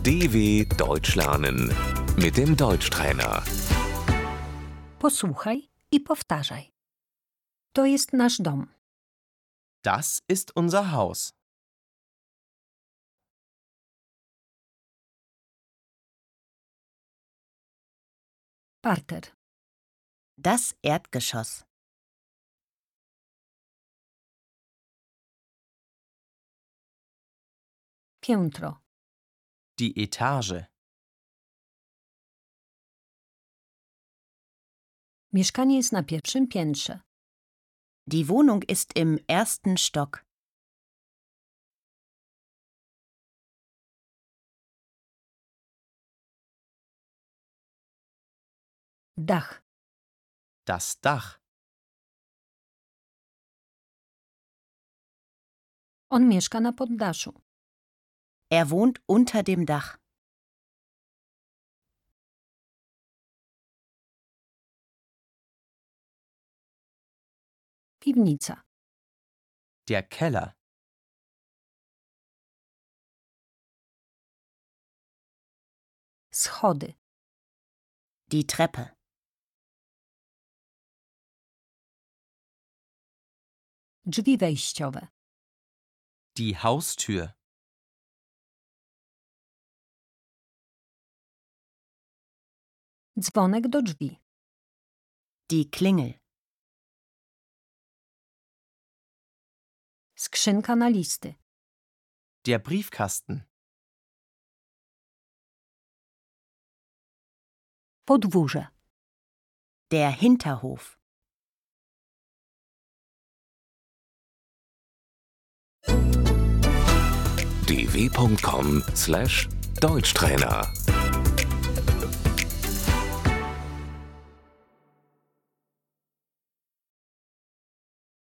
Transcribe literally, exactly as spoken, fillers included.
D W Deutsch lernen mit dem Deutschtrainer. Posłuchaj i powtarzaj. To jest nasz dom. Das ist unser Haus. Parter. Das Erdgeschoss. Piętro. Die Etage. Mieszkanie jest na pierwszym piętrze. Die Wohnung ist im ersten Stock. Dach. Das Dach. On mieszka na poddaszu. Er wohnt unter dem Dach. Piwnica. Der Keller. Schody. Die Treppe. Drzwi wejściowe. Die Haustür. Dzwonek do drzwi. Die Klingel. Skrzynka na listy. Der Briefkasten. Podwórze. Der Hinterhof. d w punkt com slash Deutschtrainer